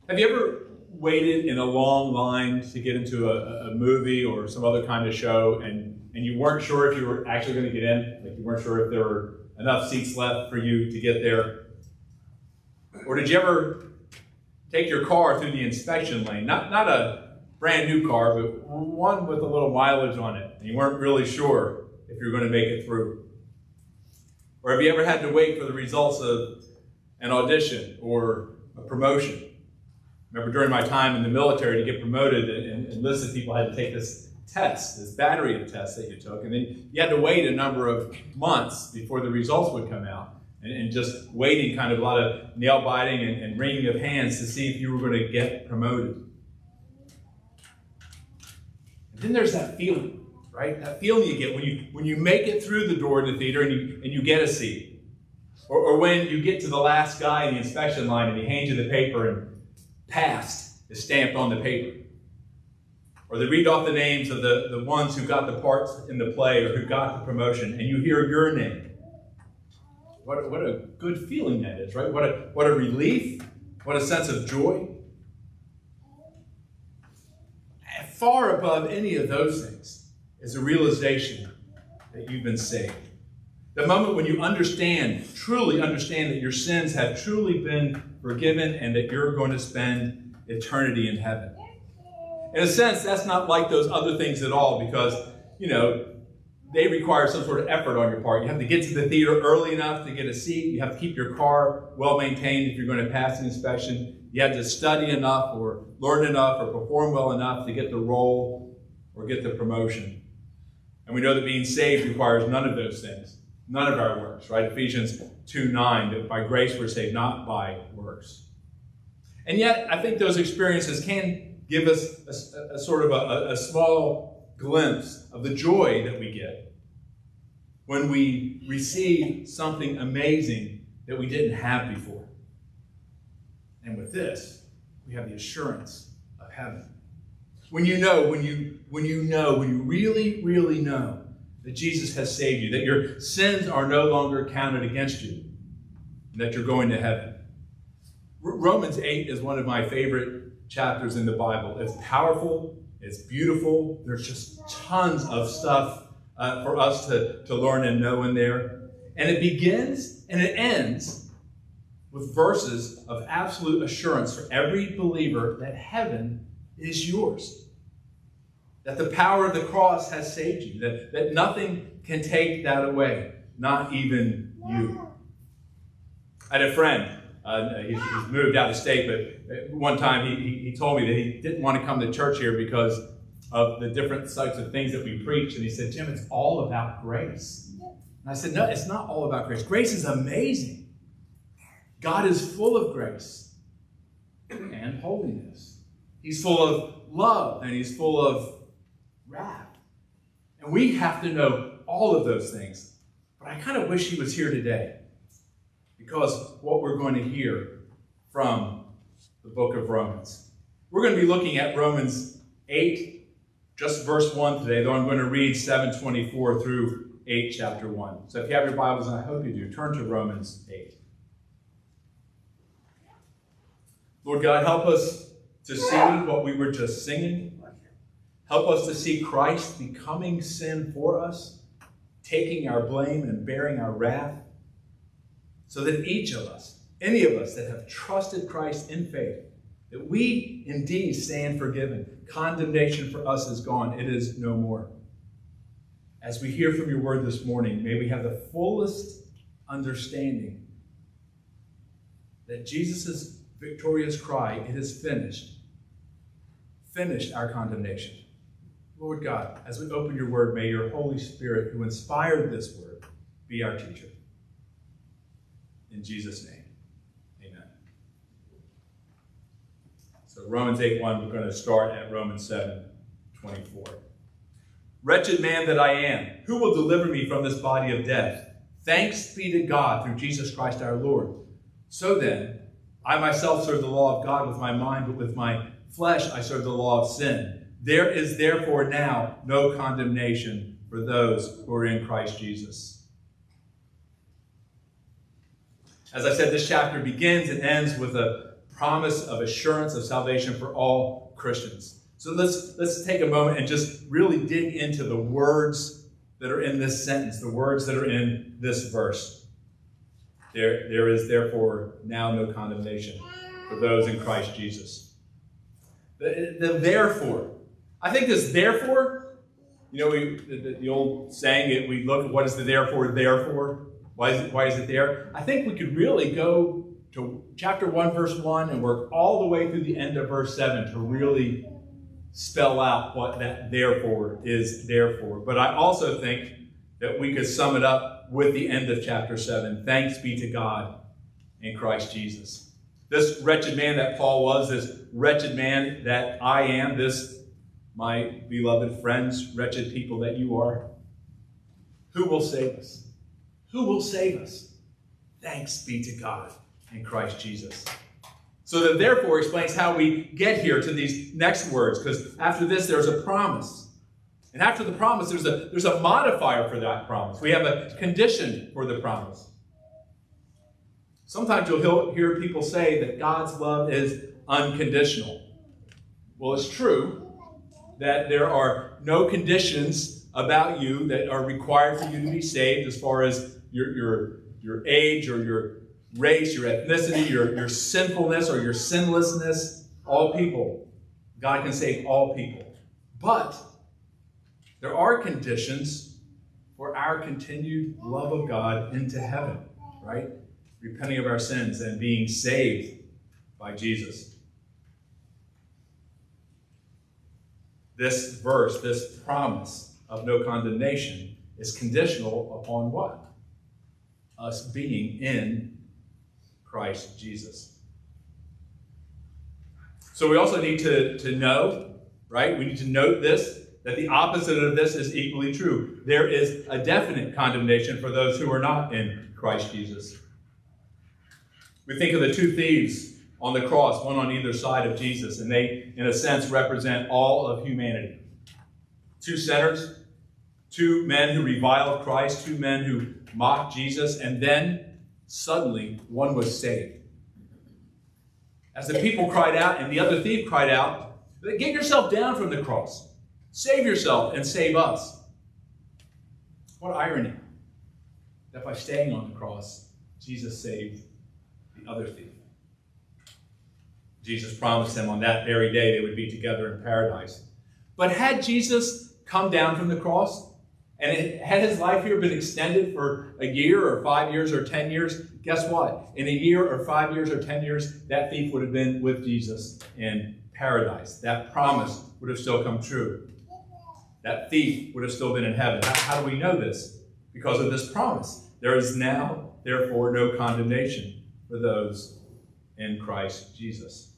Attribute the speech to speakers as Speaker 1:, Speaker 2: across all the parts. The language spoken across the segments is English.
Speaker 1: Have you ever waited in a long line to get into a movie or some other kind of show, and you weren't sure if you were actually going to get in? Like, you weren't sure if there were enough seats left for you to get there? Or did you ever take your car through the inspection lane? Not a brand new car, but one with a little mileage on it, and you weren't really sure if you were going to make it through. Or have you ever had to wait for the results of an audition or a promotion? Remember, during my time in the military, to get promoted, and enlisted people had to take this test, this battery of tests that you took, and then you had to wait a number of months before the results would come out, and just waiting, kind of a lot of nail biting and wringing of hands to see if you were going to get promoted. And then there's that feeling, right? That feeling you get when you make it through the door in the theater and you get a seat, or when you get to the last guy in the inspection line and he hands you the paper and passed is stamped on the paper. Or they read off the names of the ones who got the parts in the play or who got the promotion, and you hear your name. What a good feeling that is, right? What a relief. What a sense of joy. And far above any of those things is the realization that you've been saved. The moment when you truly understand that your sins have truly been forgiven and that you're going to spend eternity in heaven. In a sense, that's not like those other things at all, because, they require some sort of effort on your part. You have to get to the theater early enough to get a seat. You have to keep your car well maintained if you're going to pass the inspection. You have to study enough or learn enough or perform well enough to get the role or get the promotion. And we know that being saved requires none of those things. None of our works, right? Ephesians 2:9, that by grace we're saved, not by works. And yet, I think those experiences can give us a sort of a small glimpse of the joy that we get when we receive something amazing that we didn't have before. And with this, we have the assurance of heaven. When you really, really know that Jesus has saved you, that your sins are no longer counted against you, and that you're going to heaven. Romans 8 is one of my favorite chapters in the Bible. It's powerful, it's beautiful, there's just tons of stuff for us to learn and know in there. And it begins and it ends with verses of absolute assurance for every believer that heaven is yours. That the power of the cross has saved you. That nothing can take that away. Not even you. I had a friend. He's moved out of state, but one time he told me that he didn't want to come to church here because of the different types of things that we preach. And he said, Jim, it's all about grace. And I said, no, it's not all about grace. Grace is amazing. God is full of grace and holiness. He's full of love and he's full of wrath. And we have to know all of those things. But I kind of wish he was here today, because what we're going to hear from the book of Romans. We're going to be looking at Romans 8, just verse 1 today, though I'm going to read 7:24 through 8, chapter 1. So if you have your Bibles, and I hope you do, turn to Romans 8. Lord God, help us to see what we were just singing. Help us to see Christ becoming sin for us, taking our blame and bearing our wrath, so that each of us, any of us that have trusted Christ in faith, that we indeed stand forgiven. Condemnation for us is gone. It is no more. As we hear from your word this morning, may we have the fullest understanding that Jesus' victorious cry, it is finished, finished our condemnation. Lord God, as we open your word, may your Holy Spirit, who inspired this word, be our teacher. In Jesus' name, amen. So Romans 8:1, we're going to start at Romans 7:24. Wretched man that I am, who will deliver me from this body of death? Thanks be to God through Jesus Christ our Lord. So then, I myself serve the law of God with my mind, but with my flesh I serve the law of sin. There is therefore now no condemnation for those who are in Christ Jesus. As I said, this chapter begins and ends with a promise of assurance of salvation for all Christians. So let's take a moment and just really dig into the words that are in this sentence, the words that are in this verse. There is therefore now no condemnation for those in Christ Jesus. The therefore. I think this therefore, the old saying, we look at what is the therefore. Why is it there? I think we could really go to chapter 1, verse 1 and work all the way through the end of verse 7 to really spell out what that therefore is there for. But I also think that we could sum it up with the end of chapter 7. Thanks be to God in Christ Jesus. This wretched man that Paul was, this wretched man that I am, this, my beloved friends, wretched people that you are, who will save us? Who will save us? Thanks be to God in Christ Jesus. So that therefore explains how we get here to these next words, because after this there's a promise. And after the promise there's a modifier for that promise. We have a condition for the promise. Sometimes you'll hear people say that God's love is unconditional. Well, it's true that there are no conditions about you that are required for you to be saved as far as your age or your race, your ethnicity, your sinfulness or your sinlessness. All people. God can save all people. But there are conditions for our continued love of God into heaven, right? Repenting of our sins and being saved by Jesus. This verse, this promise of no condemnation is conditional upon what? Us being in Christ Jesus. So we also need to know, right? We need to note this, that the opposite of this is equally true. There is a definite condemnation for those who are not in Christ Jesus. We think of the two thieves on the cross, one on either side of Jesus, and they, in a sense, represent all of humanity. Two sinners, two men who reviled Christ, two men who mocked Jesus, and then suddenly one was saved. As the people cried out and the other thief cried out, "Get yourself down from the cross. Save yourself and save us." What irony that by staying on the cross, Jesus saved the other thief. Jesus promised them on that very day they would be together in paradise. But had Jesus come down from the cross, and had his life here been extended for a year or 5 years or 10 years, guess what? In a year or 5 years or 10 years, that thief would have been with Jesus in paradise. That promise would have still come true. That thief would have still been in heaven. How do we know this? Because of this promise. There is now, therefore, no condemnation for those in Christ Jesus.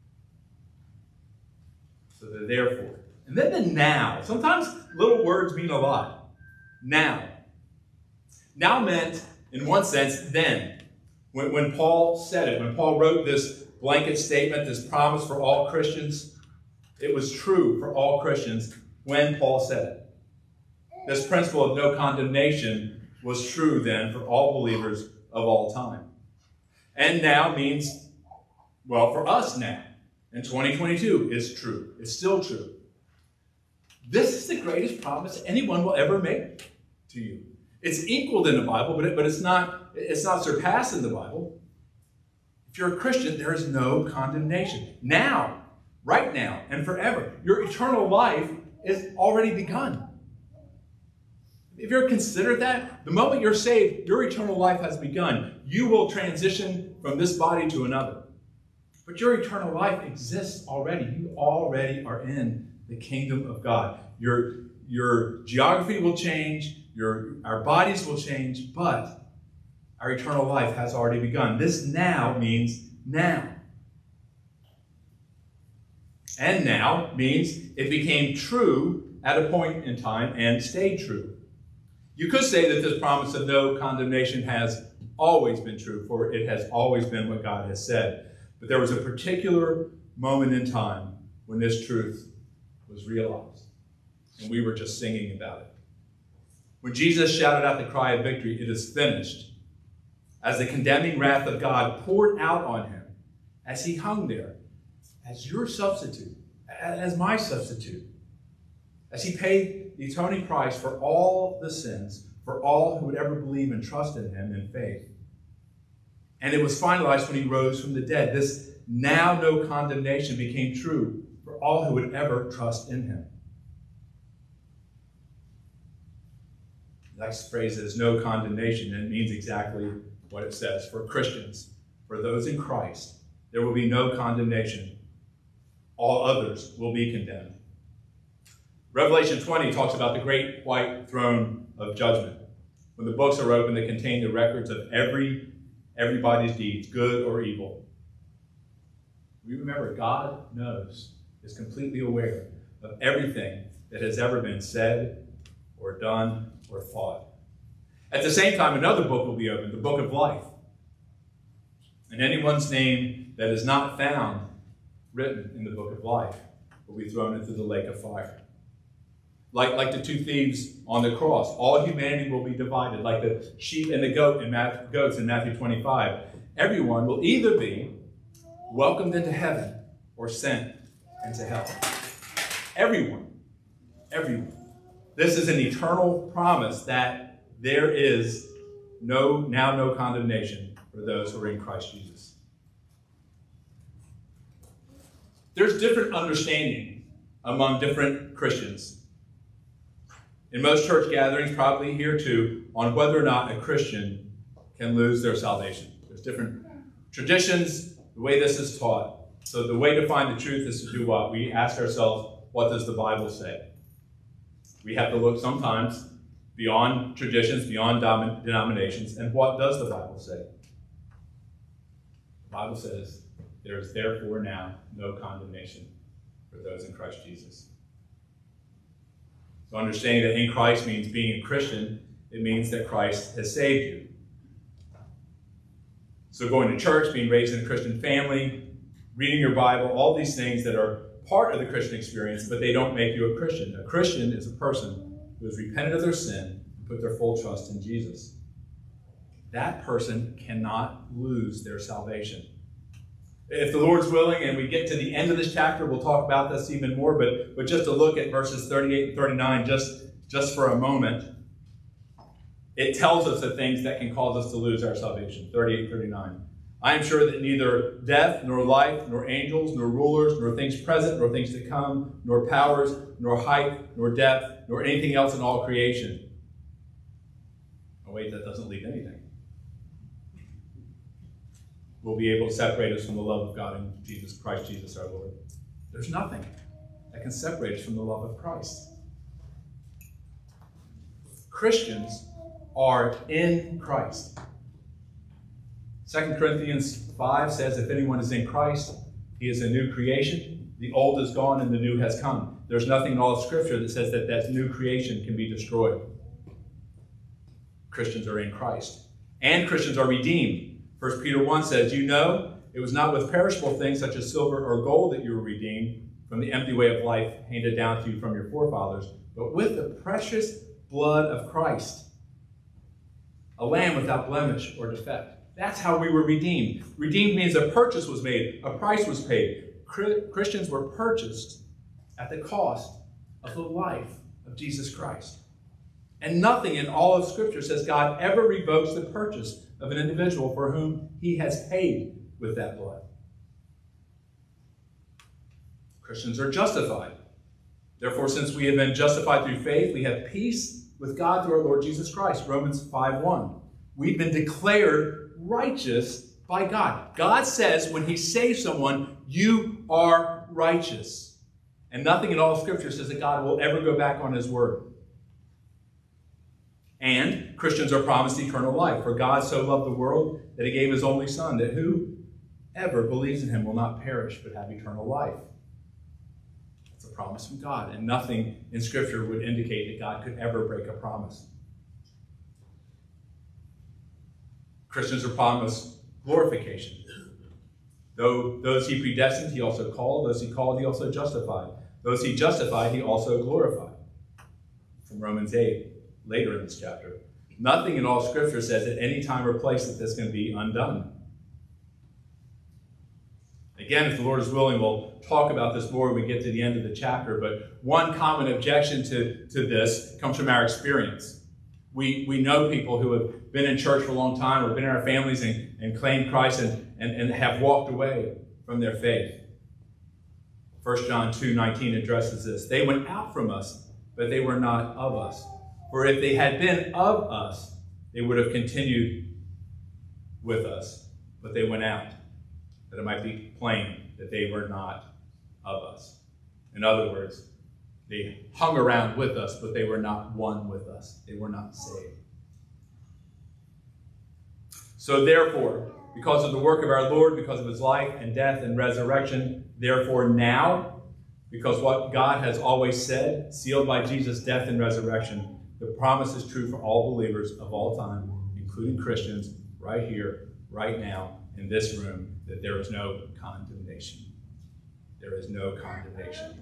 Speaker 1: So the therefore. And then the now. Sometimes little words mean a lot. Now. Now meant, in one sense, then. When Paul said it, when Paul wrote this blanket statement, this promise for all Christians, it was true for all Christians when Paul said it. This principle of no condemnation was true then for all believers of all time. And now means, well, for us now, in 2022, is true. It's still true. This is the greatest promise anyone will ever make to you. It's equaled in the Bible, but it's not surpassed in the Bible. If you're a Christian, there is no condemnation. Now, right now, and forever. Your eternal life is already begun. If you're considered that, the moment you're saved, your eternal life has begun. You will transition from this body to another. But your eternal life exists already. You already are in the kingdom of God. Your geography will change, our bodies will change, but our eternal life has already begun. This now means now. And now means it became true at a point in time and stayed true. You could say that this promise of no condemnation has always been true, for it has always been what God has said. But there was a particular moment in time when this truth was realized. And we were just singing about it. When Jesus shouted out the cry of victory, "It is finished," as the condemning wrath of God poured out on him, as he hung there, as your substitute, as my substitute, as he paid the atoning price for all the sins, for all who would ever believe and trust in him in faith. And it was finalized when he rose from the dead. This now no condemnation became true for all who would ever trust in him. The next phrase is no condemnation, and it means exactly what it says. For Christians, for those in Christ, there will be no condemnation. All others will be condemned. Revelation 20 talks about the great white throne of judgment. When the books are opened, they contain the records of everybody's deeds, good or evil. We remember God knows, is completely aware of everything that has ever been said or done or thought. At the same time, another book will be opened, the book of life. And anyone's name that is not found written in the book of life will be thrown into the lake of fire. Like the two thieves on the cross, all humanity will be divided, like the sheep and the goats in Matthew 25. Everyone will either be welcomed into heaven or sent into hell. Everyone. Everyone. This is an eternal promise that there is no condemnation for those who are in Christ Jesus. There's different understanding among different Christians. In most church gatherings, probably here too, on whether or not a Christian can lose their salvation. There's different traditions, the way this is taught. So the way to find the truth is to do what? We ask ourselves, what does the Bible say? We have to look sometimes beyond traditions, beyond denominations, and what does the Bible say? The Bible says, there is therefore now no condemnation for those in Christ Jesus. So understanding that in Christ means being a Christian, it means that Christ has saved you. So going to church, being raised in a Christian family, reading your Bible, all these things that are part of the Christian experience, but they don't make you a Christian. A Christian is a person who has repented of their sin and put their full trust in Jesus. That person cannot lose their salvation. If the Lord's willing and we get to the end of this chapter, we'll talk about this even more, but just to look at verses 38 and 39 just for a moment, it tells us the things that can cause us to lose our salvation. 38 and 39. I am sure that neither death, nor life, nor angels, nor rulers, nor things present, nor things to come, nor powers, nor height, nor depth, nor anything else in all creation. Oh wait, that doesn't leave anything. Will be able to separate us from the love of God in Jesus Christ, Jesus our Lord. There's nothing that can separate us from the love of Christ. Christians are in Christ. 2 Corinthians 5 says, if anyone is in Christ, he is a new creation. The old is gone and the new has come. There's nothing in all of Scripture that says that that new creation can be destroyed. Christians are in Christ. And Christians are redeemed. 1 Peter 1 says, you know, it was not with perishable things such as silver or gold that you were redeemed from the empty way of life handed down to you from your forefathers, but with the precious blood of Christ, a lamb without blemish or defect. That's how we were redeemed. Redeemed means a purchase was made, a price was paid. Christians were purchased at the cost of the life of Jesus Christ. And nothing in all of Scripture says God ever revokes the purchase of an individual for whom he has paid with that blood. Christians are justified. Therefore, since we have been justified through faith, we have peace with God through our Lord Jesus Christ. Romans 5:1. We've been declared righteous by God. God says when he saves someone, you are righteous. And nothing in all of Scripture says that God will ever go back on his word. And Christians are promised eternal life. For God so loved the world that he gave his only Son, that whoever believes in him will not perish but have eternal life. It's a promise from God, and nothing in Scripture would indicate that God could ever break a promise. Christians are promised glorification. Though those he predestined, he also called. Those he called, he also justified. Those he justified, he also glorified. From Romans 8. Later in this chapter. Nothing in all Scripture says at any time or place that this can be undone. Again, if the Lord is willing, we'll talk about this more when we get to the end of the chapter, but one common objection to this comes from our experience. We know people who have been in church for a long time or been in our families and claimed Christ and have walked away from their faith. 1 John 2:19 addresses this. They went out from us, but they were not of us. For if they had been of us, they would have continued with us. But they went out, that it might be plain that they were not of us. In other words, they hung around with us, but they were not one with us. They were not saved. So therefore, because of the work of our Lord, because of his life and death and resurrection, therefore now, because what God has always said, sealed by Jesus' death and resurrection, the promise is true for all believers of all time, including Christians, right here, right now, in this room, that there is no condemnation. There is no condemnation.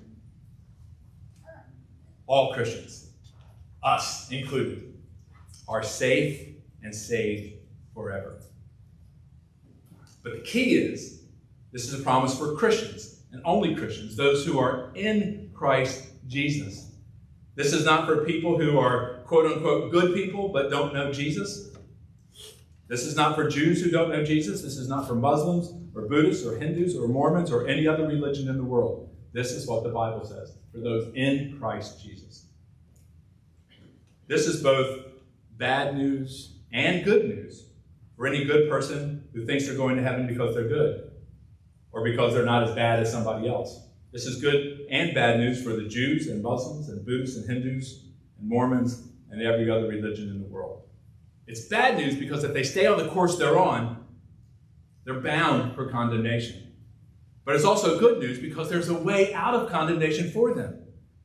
Speaker 1: All Christians, us included, are safe and saved forever. But the key is, this is a promise for Christians, and only Christians, those who are in Christ Jesus. This is not for people who are quote-unquote good people but don't know Jesus. This is not for Jews who don't know Jesus. This is not for Muslims or Buddhists or Hindus or Mormons or any other religion in the world. This is what the Bible says, for those in Christ Jesus. This is both bad news and good news for any good person who thinks they're going to heaven because they're good or because they're not as bad as somebody else. This is good and bad news for the Jews and Muslims and Buddhists and Hindus and Mormons and every other religion in the world. It's bad news because if they stay on the course they're on, they're bound for condemnation. But it's also good news because there's a way out of condemnation for them.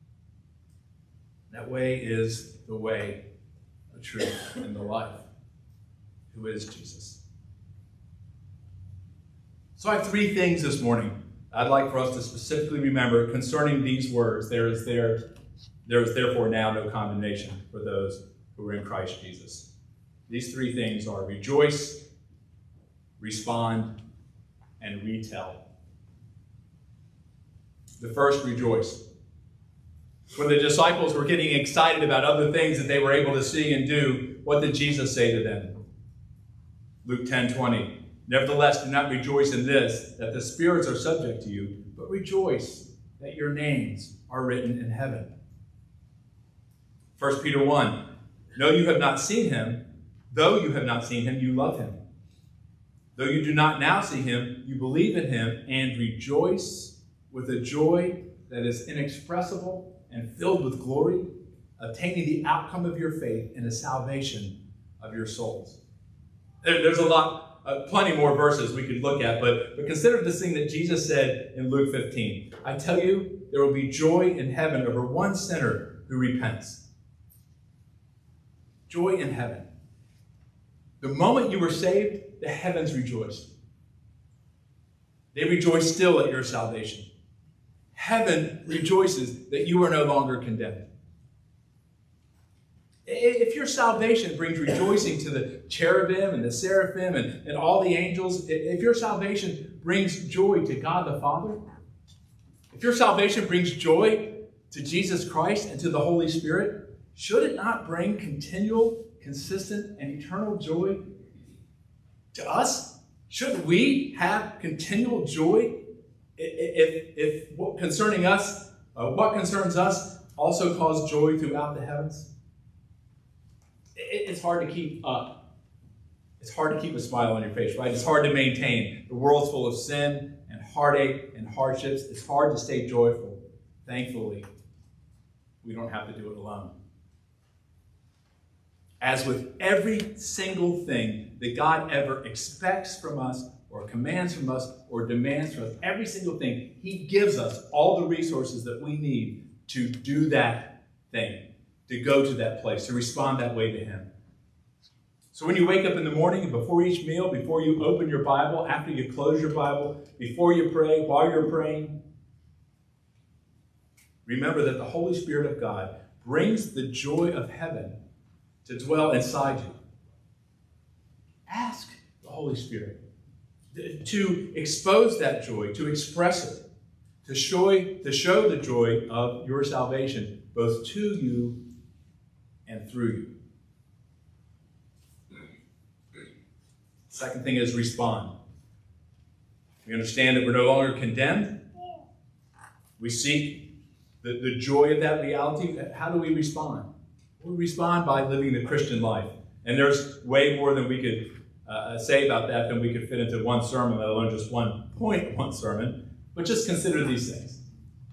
Speaker 1: That way is the way, the truth, and the life, who is Jesus. So I have three things this morning I'd like for us to specifically remember concerning these words. There is therefore now no condemnation for those who are in Christ Jesus. These three things are rejoice, respond, and retell. The first, rejoice. When the disciples were getting excited about other things that they were able to see and do, what did Jesus say to them? Luke 10:20. Nevertheless, do not rejoice in this, that the spirits are subject to you, but rejoice that your names are written in heaven. 1 Peter 1. No, you have not seen him. Though you have not seen him, you love him. Though you do not now see him, you believe in him and rejoice with a joy that is inexpressible and filled with glory, obtaining the outcome of your faith in the salvation of your souls. There's plenty more verses we could look at, but consider this thing that Jesus said in Luke 15. I tell you, there will be joy in heaven over one sinner who repents. Joy in heaven. The moment you were saved, the heavens rejoiced. They rejoice still at your salvation. Heaven rejoices that you are no longer condemned. If your salvation brings rejoicing to the cherubim and the seraphim and all the angels, if your salvation brings joy to God the Father, if your salvation brings joy to Jesus Christ and to the Holy Spirit, should it not bring continual, consistent, and eternal joy to us? Shouldn't we have continual joy if what concerns us also cause joy throughout the heavens? It's hard to keep up. It's hard to keep a smile on your face, right? It's hard to maintain. The world's full of sin and heartache and hardships. It's hard to stay joyful. Thankfully, we don't have to do it alone. As with every single thing that God ever expects from us or commands from us or demands from us, every single thing, he gives us all the resources that we need to do that thing, to go to that place, to respond that way to him. So when you wake up in the morning and before each meal, before you open your Bible, after you close your Bible, before you pray, while you're praying, remember that the Holy Spirit of God brings the joy of heaven to dwell inside you. Ask the Holy Spirit to expose that joy, to express it, to show the joy of your salvation, both to you and through you. Second thing is respond. We understand that we're no longer condemned. We seek the joy of that reality. How do we respond? We respond by living the Christian life. And there's way more than we could say about that than we could fit into one sermon, let alone just one point, one sermon. But just consider these things.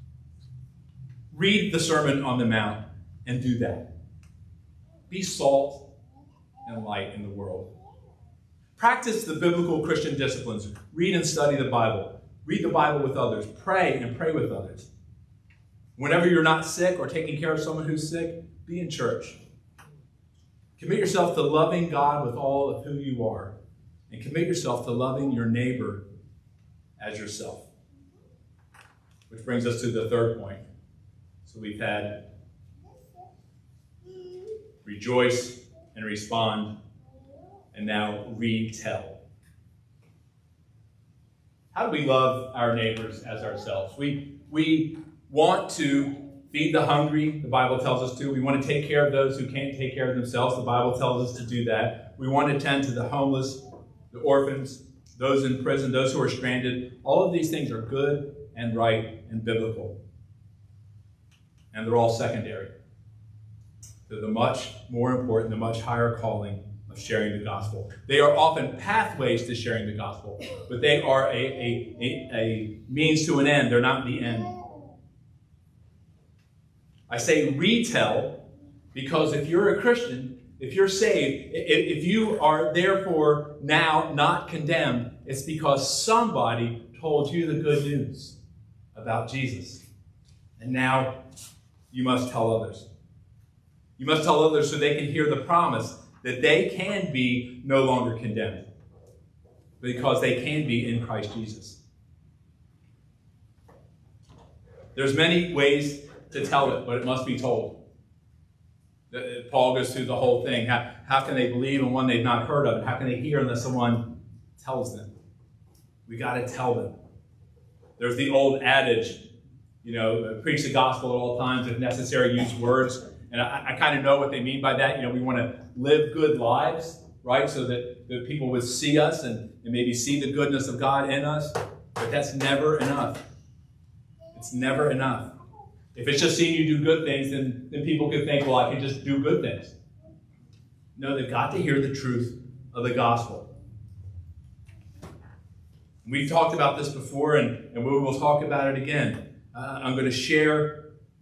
Speaker 1: Read the Sermon on the Mount and do that. Be salt and light in the world. Practice the biblical Christian disciplines. Read and study the Bible. Read the Bible with others. Pray and pray with others. Whenever you're not sick or taking care of someone who's sick, be in church. Commit yourself to loving God with all of who you are. And commit yourself to loving your neighbor as yourself. Which brings us to the third point. So we've had rejoice and respond, and now retell. How do we love our neighbors as ourselves? We want to feed the hungry, the Bible tells us to. We want to take care of those who can't take care of themselves. The Bible tells us to do that. We want to tend to the homeless, the orphans, those in prison, those who are stranded. All of these things are good and right and biblical. And they're all secondary. They're the much more important, the much higher calling of sharing the gospel. They are often pathways to sharing the gospel, but they are a means to an end. They're not the end. I say retell because if you're a Christian, if you're saved, if you are therefore now not condemned, it's because somebody told you the good news about Jesus. And now you must tell others. You must tell others so they can hear the promise that they can be no longer condemned because they can be in Christ Jesus. There's many ways to tell it, but it must be told. Paul goes through the whole thing. How can they believe in one they've not heard of? And how can they hear unless someone tells them? We got to tell them. There's the old adage, preach the gospel at all times, if necessary, use words. And I kind of know what they mean by that. We want to live good lives, right? So that people would see us and maybe see the goodness of God in us. But that's never enough. It's never enough. If it's just seeing you do good things, then people could think, well, I can just do good things. No, they've got to hear the truth of the gospel. We've talked about this before, and we will talk about it again. I'm going to share,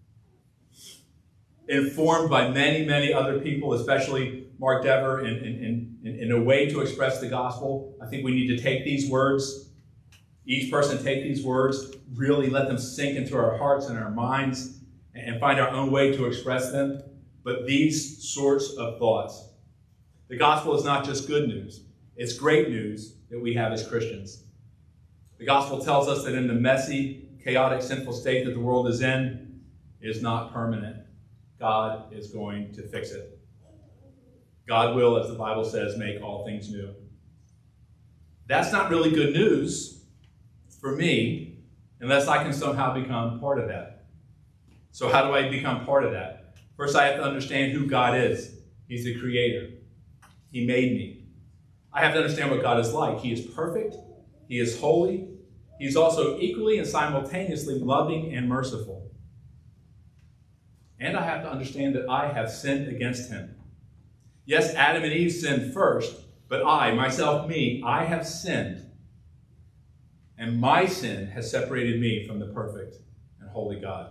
Speaker 1: informed by many, many other people, especially Mark Dever, in a way to express the gospel. I think we need to take these words, each person take these words, really let them sink into our hearts and our minds, and find our own way to express them. But these sorts of thoughts. The gospel is not just good news. It's great news that we have as Christians. The gospel tells us that in the messy, chaotic, sinful state that the world is in, is not permanent. God is going to fix it. God will, as the Bible says, make all things new. That's not really good news for me, unless I can somehow become part of that. So how do I become part of that? First, I have to understand who God is. He's the creator. He made me. I have to understand what God is like. He is perfect. He is holy. He's also equally and simultaneously loving and merciful. And I have to understand that I have sinned against him. Yes, Adam and Eve sinned first, but I, myself, me, I have sinned. And my sin has separated me from the perfect and holy God.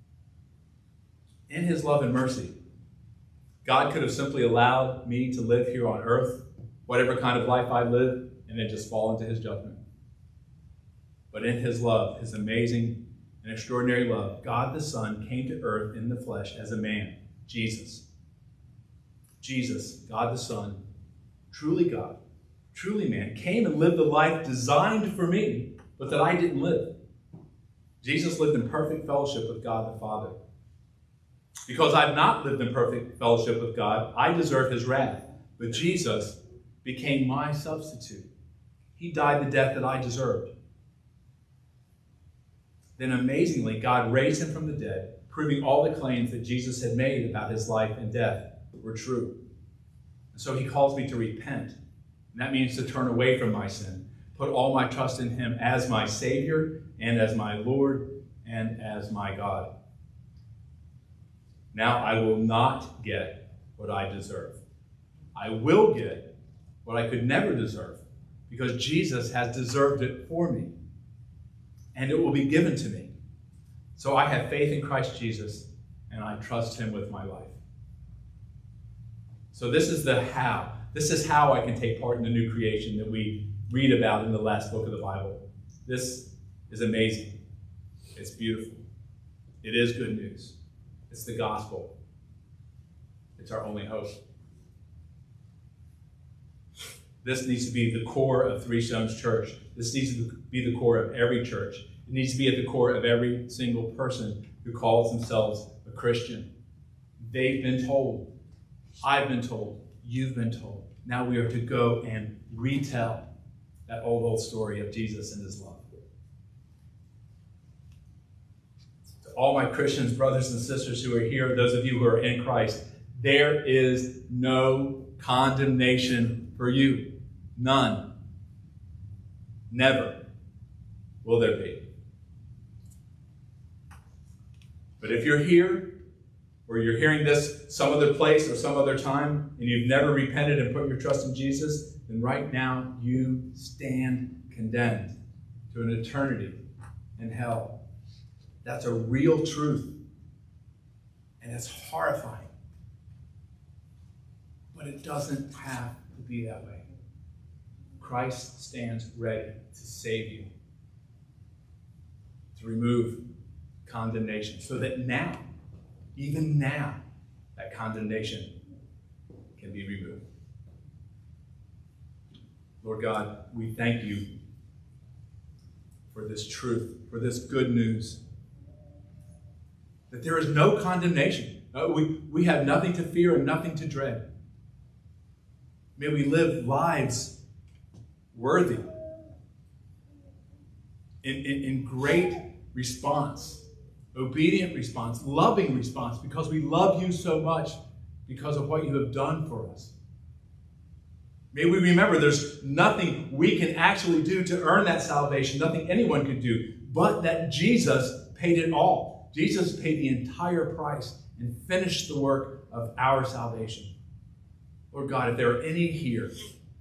Speaker 1: In his love and mercy, God could have simply allowed me to live here on earth, whatever kind of life I live, and then just fall into his judgment. But in his love, his amazing and extraordinary love, God the Son came to earth in the flesh as a man, Jesus. Jesus, God the Son, truly God, truly man, came and lived a life designed for me, but that I didn't live. Jesus lived in perfect fellowship with God the Father. Because I've not lived in perfect fellowship with God, I deserve his wrath. But Jesus became my substitute. He died the death that I deserved. Then amazingly, God raised him from the dead, proving all the claims that Jesus had made about his life and death were true. And so he calls me to repent. And that means to turn away from my sin, put all my trust in him as my Savior and as my Lord and as my God. Now I will not get what I deserve. I will get what I could never deserve, because Jesus has deserved it for me, and it will be given to me. So I have faith in Christ Jesus, and I trust him with my life. So this is the how. This is how I can take part in the new creation that we read about in the last book of the Bible. This is amazing. It's beautiful. It is good news. It's the gospel. It's our only hope. This needs to be the core of Three Stones Church. This needs to be the core of every church. It needs to be at the core of every single person who calls themselves a Christian. They've been told. I've been told. You've been told. Now we are to go and retell that old story of Jesus and his love. To all my Christians, brothers and sisters who are here, those of you who are in Christ, there is no condemnation for you. None. Never will there be. But if you're here, or you're hearing this some other place or some other time, and you've never repented and put your trust in Jesus, then right now you stand condemned to an eternity in hell. That's a real truth. And it's horrifying. But it doesn't have to be that way. Christ stands ready to save you, to remove condemnation, so that now, even now, that condemnation can be removed. Lord God, we thank you for this truth, for this good news, that there is no condemnation. We have nothing to fear and nothing to dread. May we live lives worthy, in great response, obedient response, loving response, because we love you so much because of what you have done for us. May we remember there's nothing we can actually do to earn that salvation, nothing anyone can do, but that Jesus paid it all. Jesus paid the entire price and finished the work of our salvation. Lord God, if there are any here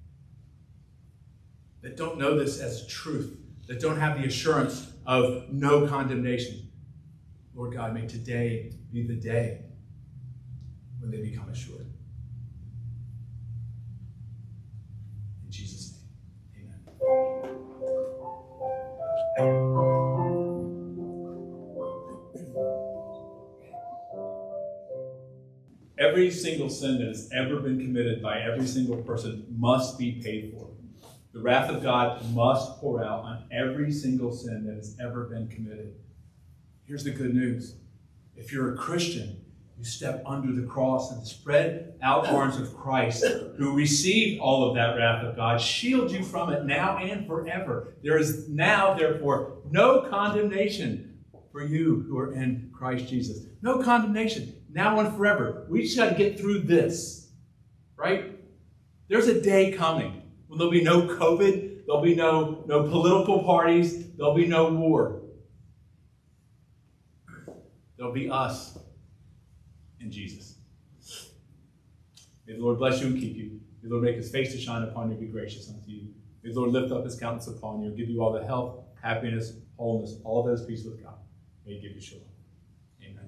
Speaker 1: that don't know this as truth, that don't have the assurance of no condemnation, Lord God, may today be the day when they become assured. In Jesus' name, amen. Every single sin that has ever been committed by every single person must be paid for. The wrath of God must pour out on every single sin that has ever been committed. Here's the good news. If you're a Christian, you step under the cross and spread out arms of Christ, who received all of that wrath of God, shield you from it now and forever. There is now, therefore, no condemnation for you who are in Christ Jesus. No condemnation, now and forever. We just got to get through this, right? There's a day coming when there'll be no COVID, there'll be no political parties, there'll be no war. There'll be us and Jesus. May the Lord bless you and keep you. May the Lord make his face to shine upon you and be gracious unto you. May the Lord lift up his countenance upon you and give you all the health, happiness, wholeness, all those peace with God. May he give you shalom.